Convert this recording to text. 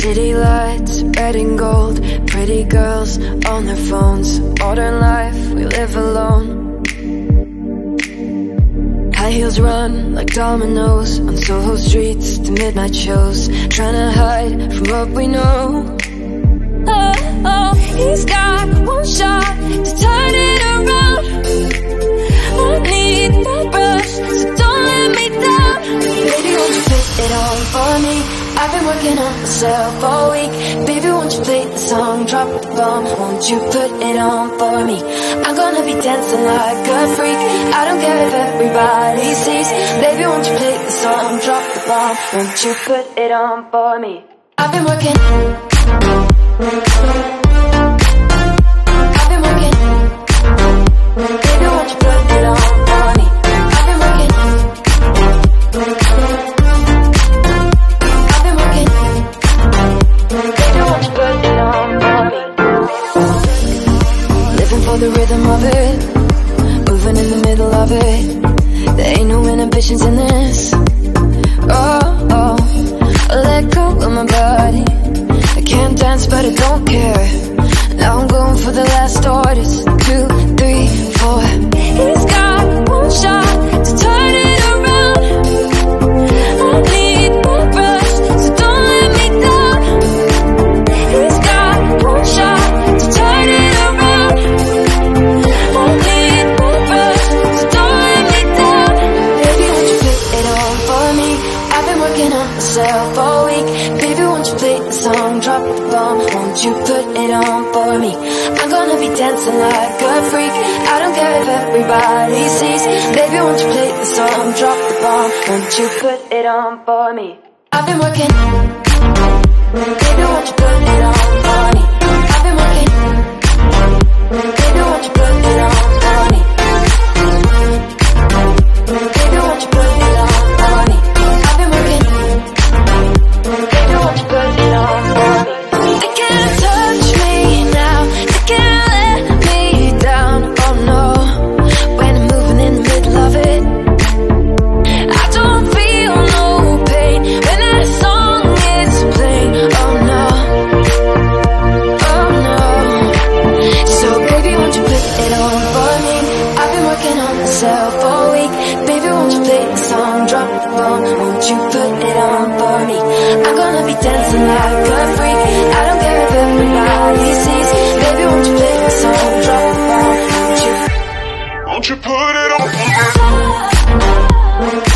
City lights, red and gold, pretty girls on their phones. Modern life, we live alone. High heels run like dominoes on Soho streets to midnight shows, trying to hide from what we know. Oh, oh, he's got one shot to turn it around. I need that rush, so don't let me down. Baby, won't you put it on for me? I've been working on myself all week. Baby, won't you play the song, drop the bomb? Won't you put it on for me? I'm gonna be dancing like a freak. I don't care if everybody sees. Baby, won't you play the song, drop the bomb? Won't you put it on for me? I've been working. I've been working. Baby, won't you put it on for me? I've been working. I've been working. Baby, won't you put it on for me? Living for the rhythm of it, moving in the middle of it. There ain't no inhibitions in this. Oh, oh, I let go of my body. I can't dance but I don't care. Now I'm going for the last orders. 2, 3, 4. He's got one shot to turn it around. I need that rush, so don't let me down. He's got one shot to turn it around. I need that rush, so don't let me down. Baby, won't you put it on for me? I've been working on myself all week. Baby, won't you play the song, drop the bomb? Won't you put it on for me? I'm gonna be dancing like a freak. I don't care if everybody sees. Baby, won't you play the song, drop the bomb? Won't you put it on for me? I've been working. Baby, won't you put it on for me? I've been working. Baby, won't you put it on for me? Baby, won't you put it on for me? I've been working. Baby, won't you put it on for me? They can't touch me now. They can't let me down. Oh no, when I'm moving in the middle of it, I don't feel no pain when that song is playing. Oh no, oh no. So baby, won't you put it on for me? I've been working on myself all week. Baby, won't you play the song, drop the bomb? Won't you put it on for me? I'm gonna be dancing like a freak. I don't care if everybody sees. Baby, won't you play the song, drop the bomb? Won't you put it on?